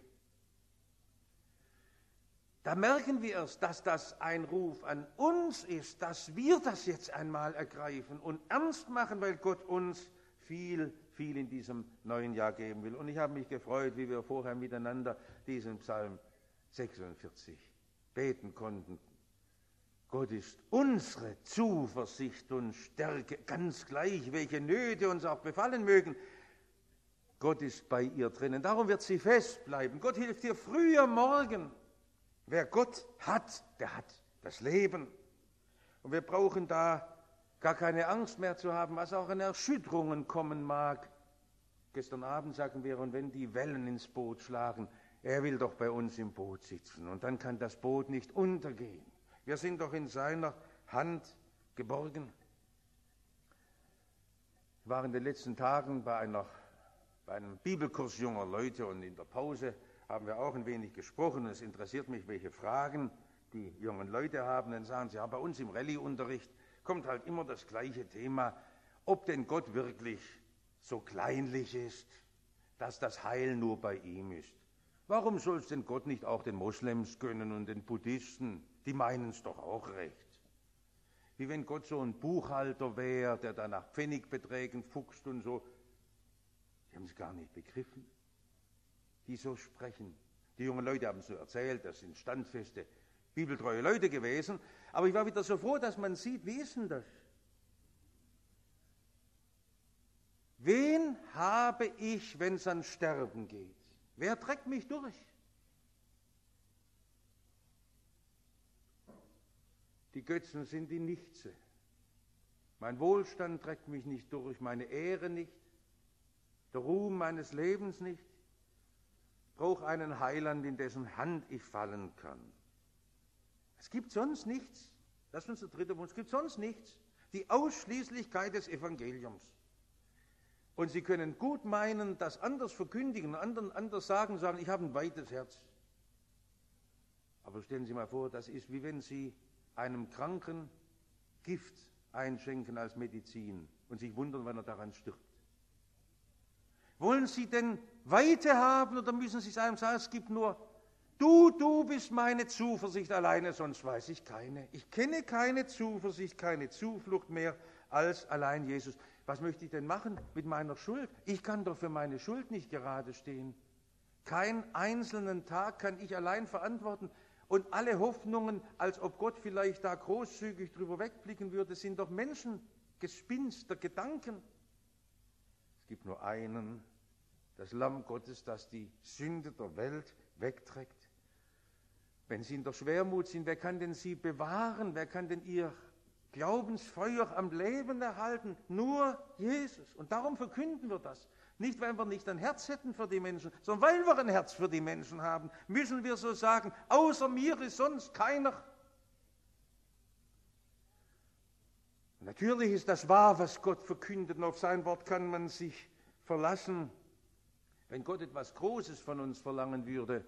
Da merken wir erst, dass das ein Ruf an uns ist, dass wir das jetzt einmal ergreifen und ernst machen, weil Gott uns viel, viel in diesem neuen Jahr geben will. Und ich habe mich gefreut, wie wir vorher miteinander diesen Psalm sechsundvierzig beten konnten. Gott ist unsere Zuversicht und Stärke, ganz gleich, welche Nöte uns auch befallen mögen. Gott ist bei ihr drinnen, darum wird sie festbleiben. Gott hilft ihr früher morgen. Wer Gott hat, der hat das Leben. Und wir brauchen da gar keine Angst mehr zu haben, was auch an Erschütterungen kommen mag. Gestern Abend sagten wir, und wenn die Wellen ins Boot schlagen, er will doch bei uns im Boot sitzen und dann kann das Boot nicht untergehen. Wir sind doch in seiner Hand geborgen. Ich war in den letzten Tagen bei, einer, bei einem Bibelkurs junger Leute und in der Pause haben wir auch ein wenig gesprochen. Es interessiert mich, welche Fragen die jungen Leute haben. Dann sagen sie, ja, bei uns im Rallye-Unterricht kommt halt immer das gleiche Thema, ob denn Gott wirklich so kleinlich ist, dass das Heil nur bei ihm ist. Warum soll es denn Gott nicht auch den Moslems gönnen und den Buddhisten? Die meinen es doch auch recht. Wie wenn Gott so ein Buchhalter wäre, der da nach Pfennigbeträgen fuchst und so. Die haben es gar nicht begriffen, die so sprechen. Die jungen Leute haben es so erzählt, das sind standfeste, bibeltreue Leute gewesen. Aber ich war wieder so froh, dass man sieht, wie ist denn das? Wen habe ich, wenn es ans Sterben geht? Wer trägt mich durch? Die Götzen sind die Nichtse. Mein Wohlstand trägt mich nicht durch, meine Ehre nicht, der Ruhm meines Lebens nicht. Ich brauche einen Heiland, in dessen Hand ich fallen kann. Es gibt sonst nichts. Das ist unser dritter Wunsch. Es gibt sonst nichts. Die Ausschließlichkeit des Evangeliums. Und Sie können gut meinen, das anders verkündigen, anderen anders sagen, sagen, ich habe ein weites Herz. Aber stellen Sie mal vor, das ist wie wenn Sie einem Kranken Gift einschenken als Medizin und sich wundern, wenn er daran stirbt. Wollen Sie denn Weite haben oder müssen Sie einem sagen, es gibt nur du, du bist meine Zuversicht alleine, sonst weiß ich keine. Ich kenne keine Zuversicht, keine Zuflucht mehr als allein Jesus. Was möchte ich denn machen mit meiner Schuld? Ich kann doch für meine Schuld nicht gerade stehen. Keinen einzelnen Tag kann ich allein verantworten. Und alle Hoffnungen, als ob Gott vielleicht da großzügig drüber wegblicken würde, sind doch Menschengespinst der Gedanken. Es gibt nur einen, das Lamm Gottes, das die Sünde der Welt wegträgt. Wenn Sie in der Schwermut sind, wer kann denn Sie bewahren? Wer kann denn Ihr Glaubensfeuer am Leben erhalten? Nur Jesus. Und darum verkünden wir das. Nicht, weil wir nicht ein Herz hätten für die Menschen, sondern weil wir ein Herz für die Menschen haben, müssen wir so sagen, außer mir ist sonst keiner. Natürlich ist das wahr, was Gott verkündet, und auf sein Wort kann man sich verlassen. Wenn Gott etwas Großes von uns verlangen würde,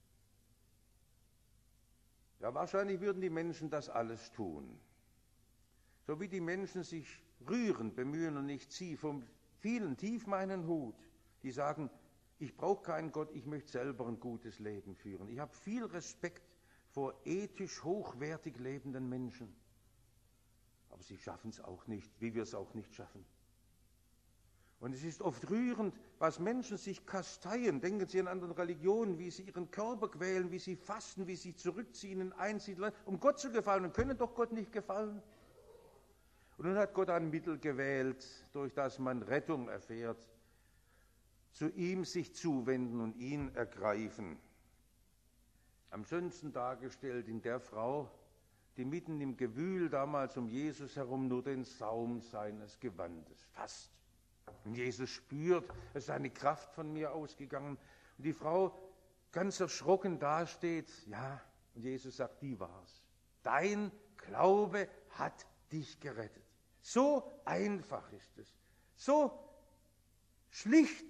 ja, wahrscheinlich würden die Menschen das alles tun. So wie die Menschen sich rühren, bemühen und ich ziehe vom vielen tief meinen Hut, die sagen, ich brauche keinen Gott, ich möchte selber ein gutes Leben führen. Ich habe viel Respekt vor ethisch hochwertig lebenden Menschen. Aber sie schaffen es auch nicht, wie wir es auch nicht schaffen. Und es ist oft rührend, was Menschen sich kasteien. Denken Sie an andere Religionen, wie sie ihren Körper quälen, wie sie fasten, wie sie zurückziehen in Einsiedler, um Gott zu gefallen und können doch Gott nicht gefallen. Und nun hat Gott ein Mittel gewählt, durch das man Rettung erfährt, zu ihm sich zuwenden und ihn ergreifen. Am schönsten dargestellt in der Frau, die mitten im Gewühl damals um Jesus herum nur den Saum seines Gewandes fasst. Und Jesus spürt, es ist eine Kraft von mir ausgegangen. Und die Frau ganz erschrocken dasteht, ja, und Jesus sagt, die war's. Dein Glaube hat dich gerettet. So einfach ist es, so schlicht.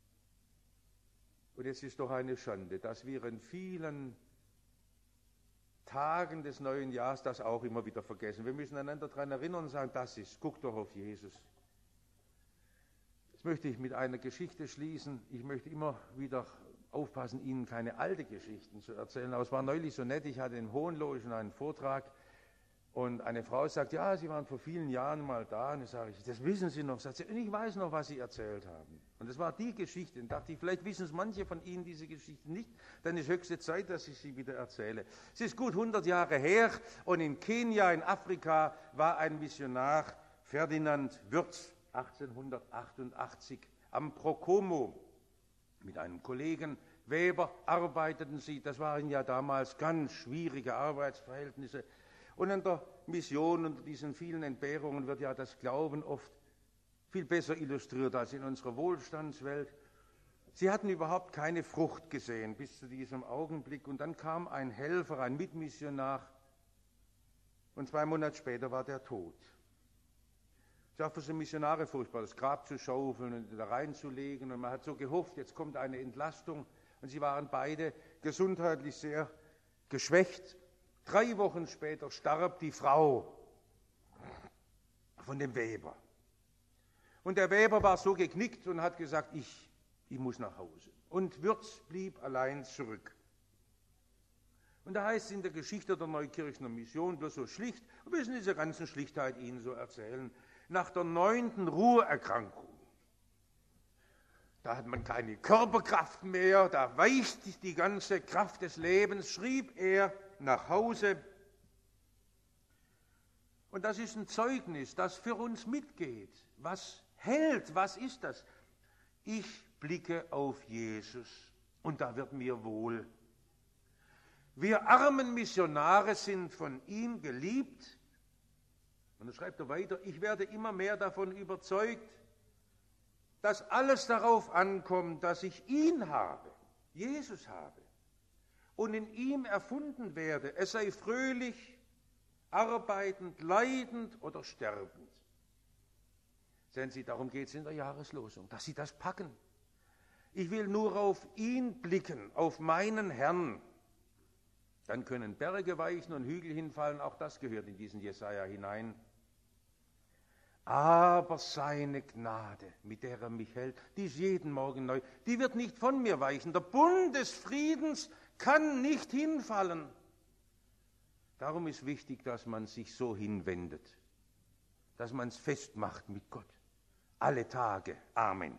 Und es ist doch eine Schande, dass wir in vielen Tagen des neuen Jahres das auch immer wieder vergessen. Wir müssen einander daran erinnern und sagen, das ist, guck doch auf Jesus. Jetzt möchte ich mit einer Geschichte schließen. Ich möchte immer wieder aufpassen, Ihnen keine alte Geschichten zu erzählen. Aber es war neulich so nett, ich hatte in Hohenlohe einen Vortrag und eine Frau sagt, ja, Sie waren vor vielen Jahren mal da. Und dann sage ich, das wissen Sie noch. Sagt sie, ich weiß noch, was Sie erzählt haben. Und das war die Geschichte. Und dachte ich, vielleicht wissen es manche von Ihnen diese Geschichte nicht. Dann ist höchste Zeit, dass ich sie wieder erzähle. Es ist gut hundert Jahre her und in Kenia, in Afrika, war ein Missionar, Ferdinand Würz, achtzehnhundertachtundachtzig, am Prokomo. Mit einem Kollegen, Weber, arbeiteten sie. Das waren ja damals ganz schwierige Arbeitsverhältnisse. Und in der Mission, unter diesen vielen Entbehrungen, wird ja das Glauben oft viel besser illustriert als in unserer Wohlstandswelt. Sie hatten überhaupt keine Frucht gesehen bis zu diesem Augenblick. Und dann kam ein Helfer, ein Mitmissionar, und zwei Monate später war der tot. Es ist auch für so Missionare furchtbar, das Grab zu schaufeln und da reinzulegen. Und man hat so gehofft, jetzt kommt eine Entlastung. Und sie waren beide gesundheitlich sehr geschwächt. Drei Wochen später starb die Frau von dem Weber. Und der Weber war so geknickt und hat gesagt, ich, ich muss nach Hause. Und Würz blieb allein zurück. Und da heißt es in der Geschichte der Neukirchner Mission, bloß so schlicht, und wir müssen diese ganzen Schlichtheit Ihnen so erzählen, nach der neunten Ruheerkrankung, da hat man keine Körperkraft mehr, da weicht die ganze Kraft des Lebens, schrieb er nach Hause. Und das ist ein Zeugnis, das für uns mitgeht. Was hält, was ist das? Ich blicke auf Jesus und da wird mir wohl. Wir armen Missionare sind von ihm geliebt. Und dann schreibt er weiter, ich werde immer mehr davon überzeugt, dass alles darauf ankommt, dass ich ihn habe, Jesus habe, und in ihm erfunden werde, es sei fröhlich, arbeitend, leidend oder sterbend. Sehen Sie, darum geht es in der Jahreslosung, dass Sie das packen. Ich will nur auf ihn blicken, auf meinen Herrn. Dann können Berge weichen und Hügel hinfallen, auch das gehört in diesen Jesaja hinein. Aber seine Gnade, mit der er mich hält, die ist jeden Morgen neu, die wird nicht von mir weichen. Der Bund des Friedens kann nicht hinfallen. Darum ist wichtig, dass man sich so hinwendet, dass man es festmacht mit Gott. Alle Tage. Amen.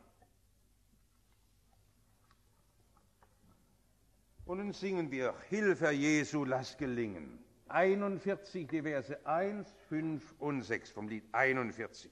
Und nun singen wir, Hilfe Jesu, lass gelingen. einundvierzig, die Verse eins, fünf und sechs vom Lied einundvierzig.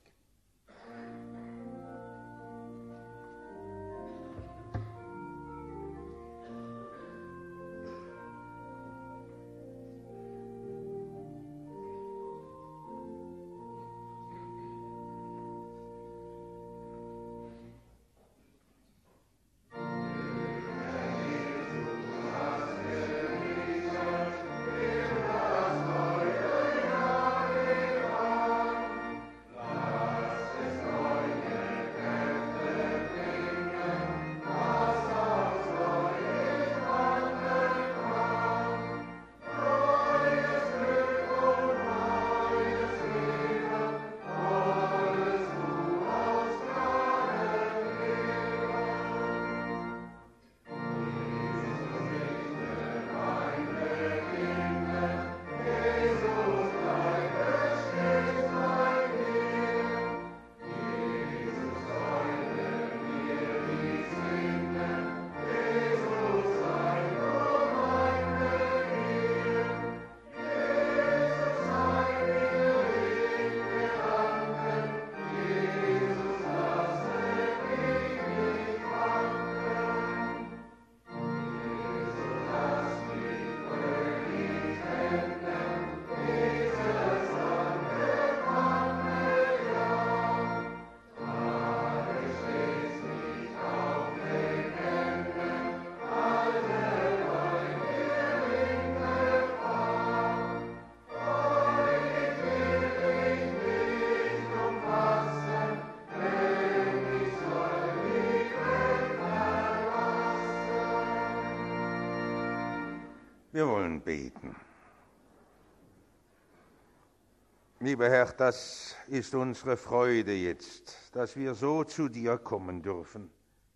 Wir wollen beten. Lieber Herr, das ist unsere Freude jetzt, dass wir so zu dir kommen dürfen.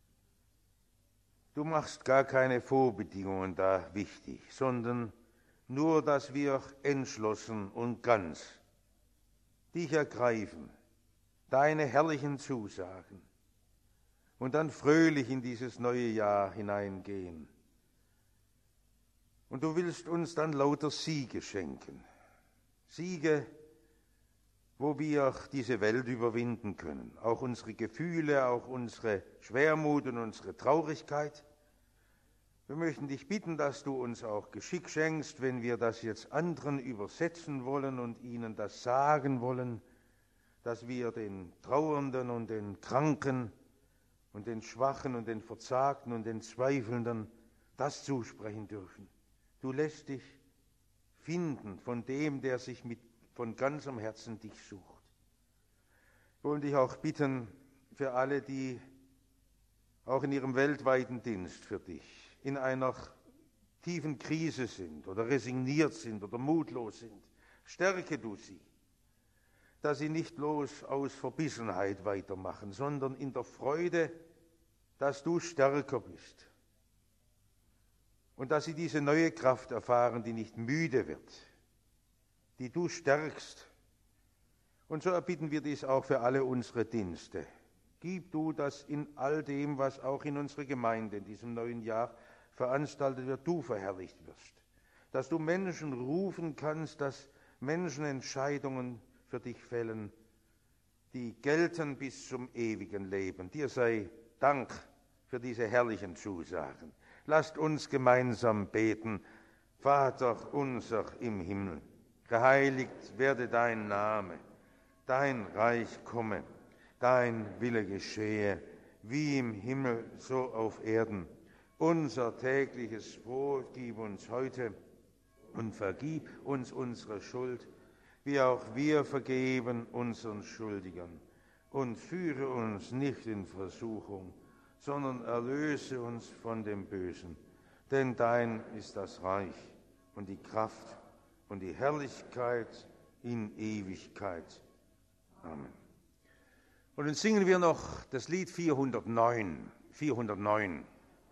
Du machst gar keine Vorbedingungen da wichtig, sondern nur, dass wir entschlossen und ganz dich ergreifen, deine herrlichen Zusagen und dann fröhlich in dieses neue Jahr hineingehen. Und du willst uns dann lauter Siege schenken, Siege, wo wir diese Welt überwinden können, auch unsere Gefühle, auch unsere Schwermut und unsere Traurigkeit. Wir möchten dich bitten, dass du uns auch Geschick schenkst, wenn wir das jetzt anderen übersetzen wollen und ihnen das sagen wollen, dass wir den Trauernden und den Kranken und den Schwachen und den Verzagten und den Zweifelnden das zusprechen dürfen. Du lässt dich finden von dem, der sich mit, von ganzem Herzen dich sucht. Wir wollen dich auch bitten für alle, die auch in ihrem weltweiten Dienst für dich in einer tiefen Krise sind oder resigniert sind oder mutlos sind. Stärke du sie, dass sie nicht bloß aus Verbissenheit weitermachen, sondern in der Freude, dass du stärker bist. Und dass sie diese neue Kraft erfahren, die nicht müde wird, die du stärkst. Und so erbitten wir dies auch für alle unsere Dienste. Gib du, dass in all dem, was auch in unserer Gemeinde in diesem neuen Jahr veranstaltet wird, du verherrlicht wirst. Dass du Menschen rufen kannst, dass Menschen Entscheidungen für dich fällen, die gelten bis zum ewigen Leben. Dir sei Dank für diese herrlichen Zusagen. Lasst uns gemeinsam beten. Vater unser im Himmel, geheiligt werde dein Name, dein Reich komme, dein Wille geschehe, wie im Himmel, so auf Erden. Unser tägliches Brot gib uns heute und vergib uns unsere Schuld, wie auch wir vergeben unseren Schuldigern. Und führe uns nicht in Versuchung, sondern erlöse uns von dem Bösen. Denn dein ist das Reich und die Kraft und die Herrlichkeit in Ewigkeit. Amen. Und dann singen wir noch das Lied vierhundertneun. vierhundertneun.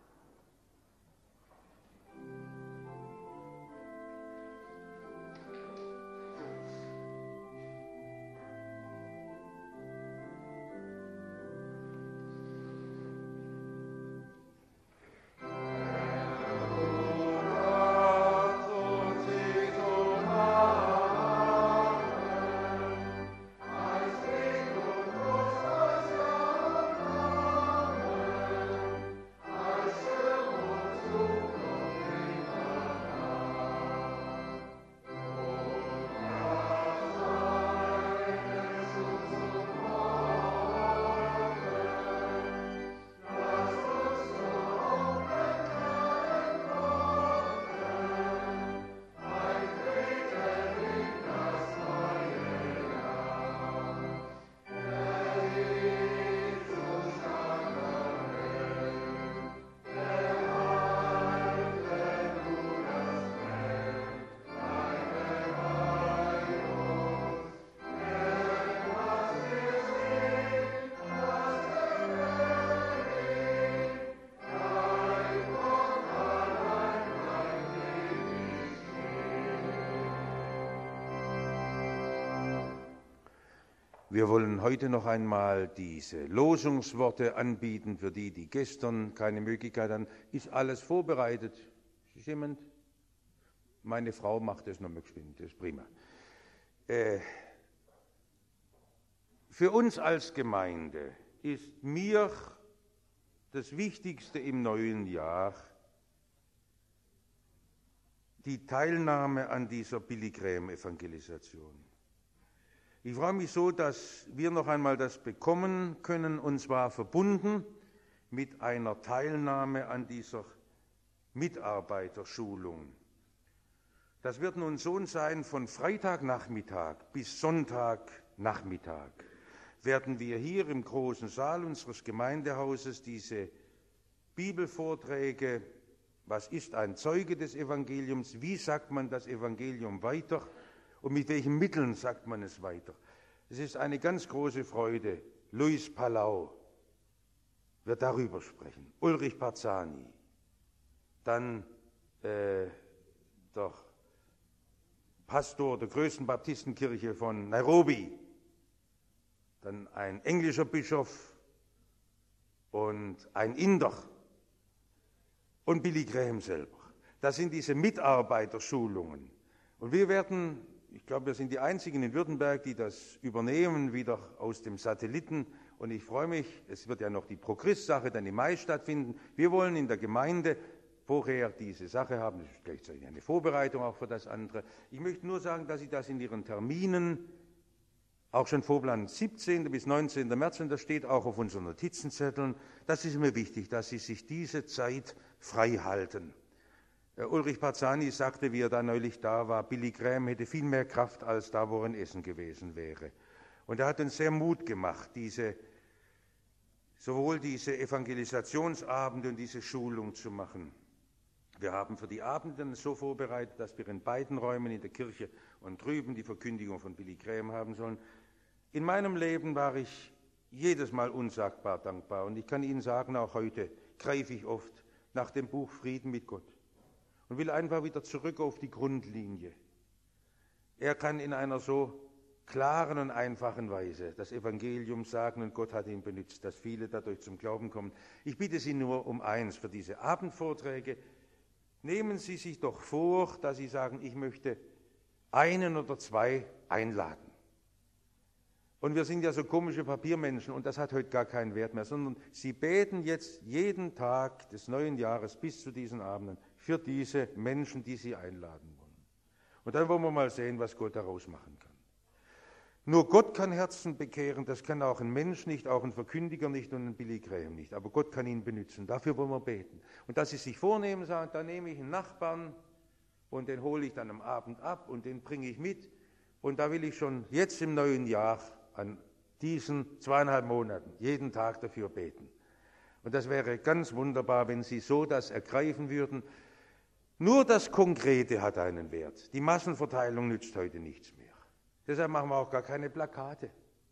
Wir wollen heute noch einmal diese Losungsworte anbieten für die, die gestern keine Möglichkeit hatten. Ist alles vorbereitet? Ist jemand? Meine Frau macht das noch mal geschwind, das ist prima. Äh, für uns als Gemeinde ist mir das Wichtigste im neuen Jahr die Teilnahme an dieser Pilgrim-Evangelisation. Ich freue mich so, dass wir noch einmal das bekommen können, und zwar verbunden mit einer Teilnahme an dieser Mitarbeiterschulung. Das wird nun so sein, von Freitagnachmittag bis Sonntagnachmittag werden wir hier im großen Saal unseres Gemeindehauses diese Bibelvorträge, was ist ein Zeuge des Evangeliums, wie sagt man das Evangelium weiter, Und mit welchen Mitteln sagt man es weiter? Es ist eine ganz große Freude. Luis Palau wird darüber sprechen. Ulrich Parzani. Dann äh, der Pastor der größten Baptistenkirche von Nairobi. Dann ein englischer Bischof und ein Inder und Billy Graham selber. Das sind diese Mitarbeiterschulungen. Und wir werden, ich glaube, wir sind die Einzigen in Württemberg, die das übernehmen, wieder aus dem Satelliten. Und ich freue mich, es wird ja noch die Pro-Christ-Sache dann im Mai stattfinden. Wir wollen in der Gemeinde vorher diese Sache haben. Das ist gleichzeitig eine Vorbereitung auch für das andere. Ich möchte nur sagen, dass Sie das in Ihren Terminen auch schon vorplanen, siebzehnten bis neunzehnten März, und das steht auch auf unseren Notizenzetteln. Das ist mir wichtig, dass Sie sich diese Zeit frei halten. Ulrich Parzani sagte, wie er da neulich da war, Billy Graham hätte viel mehr Kraft, als da, wo er in Essen gewesen wäre. Und er hat uns sehr Mut gemacht, diese, sowohl diese Evangelisationsabende und diese Schulung zu machen. Wir haben für die Abende so vorbereitet, dass wir in beiden Räumen, in der Kirche und drüben, die Verkündigung von Billy Graham haben sollen. In meinem Leben war ich jedes Mal unsagbar dankbar. Und ich kann Ihnen sagen, auch heute greife ich oft nach dem Buch Frieden mit Gott und will einfach wieder zurück auf die Grundlinie. Er kann in einer so klaren und einfachen Weise das Evangelium sagen, und Gott hat ihn benutzt, dass viele dadurch zum Glauben kommen. Ich bitte Sie nur um eins für diese Abendvorträge. Nehmen Sie sich doch vor, dass Sie sagen, ich möchte einen oder zwei einladen. Und wir sind ja so komische Papiermenschen, und das hat heute gar keinen Wert mehr, sondern Sie beten jetzt jeden Tag des neuen Jahres bis zu diesen Abenden für diese Menschen, die Sie einladen wollen. Und dann wollen wir mal sehen, was Gott daraus machen kann. Nur Gott kann Herzen bekehren, das kann auch ein Mensch nicht, auch ein Verkündiger nicht und ein Billy Graham nicht. Aber Gott kann ihn benutzen, dafür wollen wir beten. Und dass Sie sich vornehmen, sagen, da nehme ich einen Nachbarn und den hole ich dann am Abend ab und den bringe ich mit. Und da will ich schon jetzt im neuen Jahr an diesen zweieinhalb Monaten jeden Tag dafür beten. Und das wäre ganz wunderbar, wenn Sie so das ergreifen würden. Nur das Konkrete hat einen Wert. Die Massenverteilung nützt heute nichts mehr. Deshalb machen wir auch gar keine Plakate.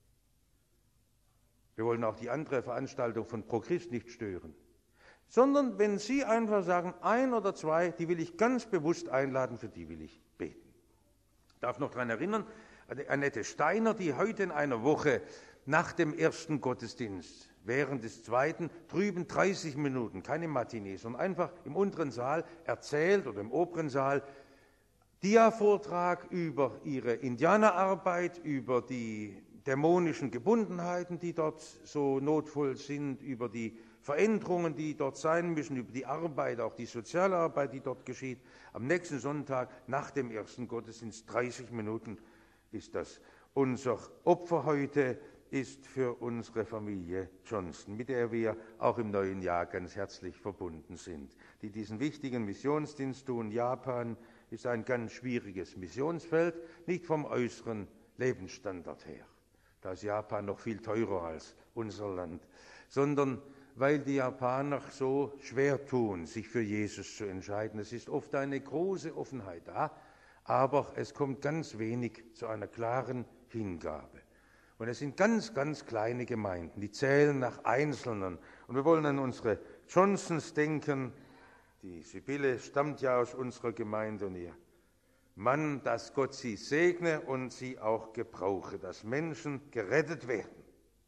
Wir wollen auch die andere Veranstaltung von Pro-Christ nicht stören. Sondern wenn Sie einfach sagen, ein oder zwei, die will ich ganz bewusst einladen, für die will ich beten. Ich darf noch daran erinnern, Annette Steiner, die heute in einer Woche nach dem ersten Gottesdienst, während des zweiten, drüben dreißig Minuten, keine Matinee, sondern einfach im unteren Saal erzählt oder im oberen Saal, Dia-Vortrag über ihre Indianerarbeit, über die dämonischen Gebundenheiten, die dort so notvoll sind, über die Veränderungen, die dort sein müssen, über die Arbeit, auch die soziale Arbeit, die dort geschieht. Am nächsten Sonntag nach dem ersten Gottesdienst, dreißig Minuten ist das. Unser Opfer heute ist für unsere Familie Johnson, mit der wir auch im neuen Jahr ganz herzlich verbunden sind, die diesen wichtigen Missionsdienst tun. Japan ist ein ganz schwieriges Missionsfeld, nicht vom äußeren Lebensstandard her. Da ist Japan noch viel teurer als unser Land, sondern weil die Japaner so schwer tun, sich für Jesus zu entscheiden. Es ist oft eine große Offenheit da, aber es kommt ganz wenig zu einer klaren Hingabe. Und es sind ganz, ganz kleine Gemeinden, die zählen nach Einzelnen. Und wir wollen an unsere Johnsons denken. Die Sibylle stammt ja aus unserer Gemeinde und ihr Mann, dass Gott sie segne und sie auch gebrauche, dass Menschen gerettet werden.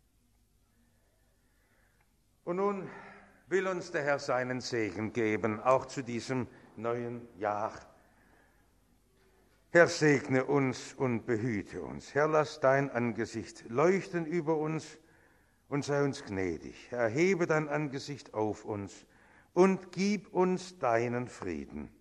Und nun will uns der Herr seinen Segen geben, auch zu diesem neuen Jahr. Herr, segne uns und behüte uns. Herr, lass dein Angesicht leuchten über uns und sei uns gnädig. Erhebe dein Angesicht auf uns und gib uns deinen Frieden.